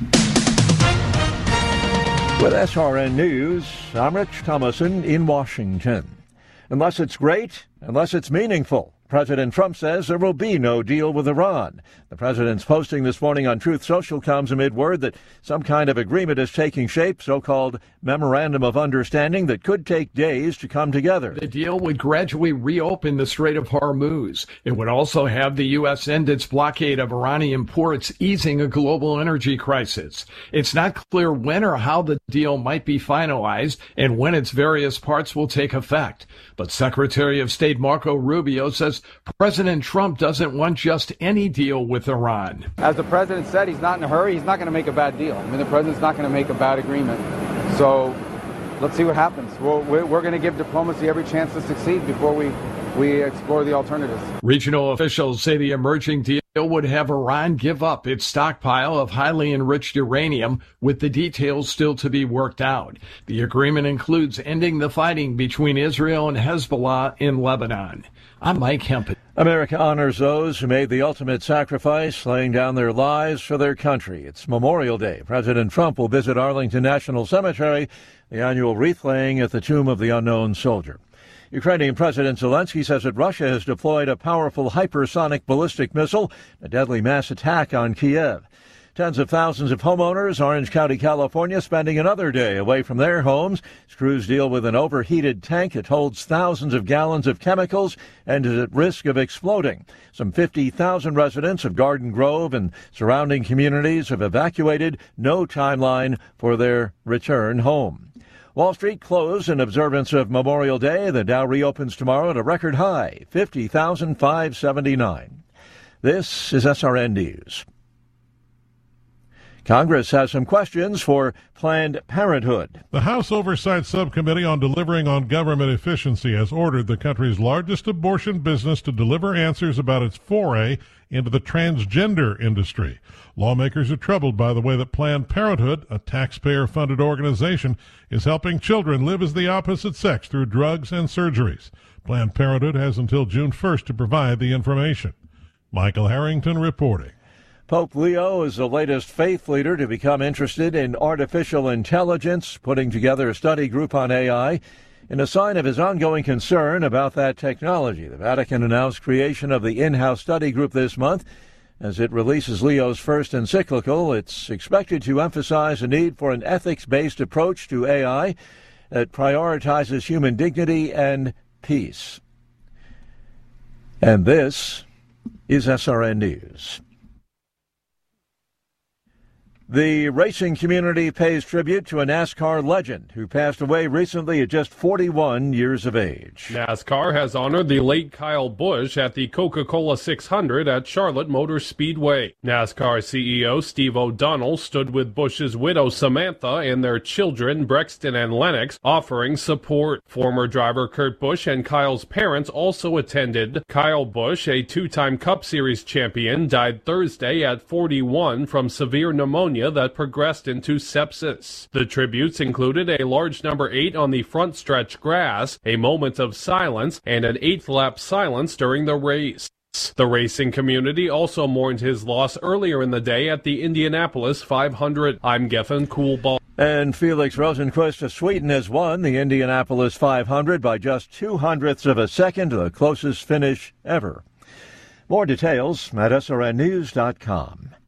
With SRN News, I'm Rich Thomason in Washington. Unless it's great, unless it's meaningful, President Trump says there will be no deal with Iran. The president's posting this morning on Truth Social comes amid word that some kind of agreement is taking shape, so-called Memorandum of Understanding, that could take days to come together. The deal would gradually reopen the Strait of Hormuz. It would also have the U.S. end its blockade of Iranian ports, easing a global energy crisis. It's not clear when or how the deal might be finalized and when its various parts will take effect. But Secretary of State Marco Rubio says President Trump doesn't want just any deal with Iran. As the president said, he's not in a hurry. He's not going to make a bad deal. I mean, the president's not going to make a bad agreement. So let's see what happens. We're going to give diplomacy every chance to succeed before we explore the alternatives. Regional officials say the emerging deal would have Iran give up its stockpile of highly enriched uranium, with the details still to be worked out. The agreement includes ending the fighting between Israel and Hezbollah in Lebanon. I'm Mike Hempel. America honors those who made the ultimate sacrifice, laying down their lives for their country. It's Memorial Day. President Trump will visit Arlington National Cemetery, the annual wreath laying at the Tomb of the Unknown Soldier. Ukrainian President Zelensky says that Russia has deployed a powerful hypersonic ballistic missile, a deadly mass attack on Kiev. Tens of thousands of homeowners, Orange County, California, spending another day away from their homes. Crews deal with an overheated tank that holds thousands of gallons of chemicals and is at risk of exploding. Some 50,000 residents of Garden Grove and surrounding communities have evacuated. No timeline for their return home. Wall Street closed in observance of Memorial Day. The Dow reopens tomorrow at a record high, 50,579. This is SRN News. Congress has some questions for Planned Parenthood. The House Oversight Subcommittee on Delivering on Government Efficiency has ordered the country's largest abortion business to deliver answers about its foray into the transgender industry. Lawmakers are troubled by the way that Planned Parenthood, a taxpayer-funded organization, is helping children live as the opposite sex through drugs and surgeries. Planned Parenthood has until June 1st to provide the information. Michael Harrington reporting. Pope Leo is the latest faith leader to become interested in artificial intelligence, putting together a study group on AI. In a sign of his ongoing concern about that technology, the Vatican announced creation of the in-house study group this month. As it releases Leo's first encyclical, it's expected to emphasize the need for an ethics-based approach to AI that prioritizes human dignity and peace. And this is SRN News. The racing community pays tribute to a NASCAR legend who passed away recently at just 41 years of age. NASCAR has honored the late Kyle Busch at the Coca-Cola 600 at Charlotte Motor Speedway. NASCAR CEO Steve O'Donnell stood with Busch's widow Samantha and their children Brexton and Lennox, offering support. Former driver Kurt Busch and Kyle's parents also attended. Kyle Busch, a two-time Cup Series champion, died Thursday at 41 from severe pneumonia that progressed into sepsis. The tributes included a large number 8 on the front stretch grass, a moment of silence, and an 8th lap silence during the race. The racing community also mourned his loss earlier in the day at the Indianapolis 500. I'm Gethin Coolball. And Felix Rosenqvist of Sweden has won the Indianapolis 500 by just 0.02 of a second, the closest finish ever. More details at srnnews.com.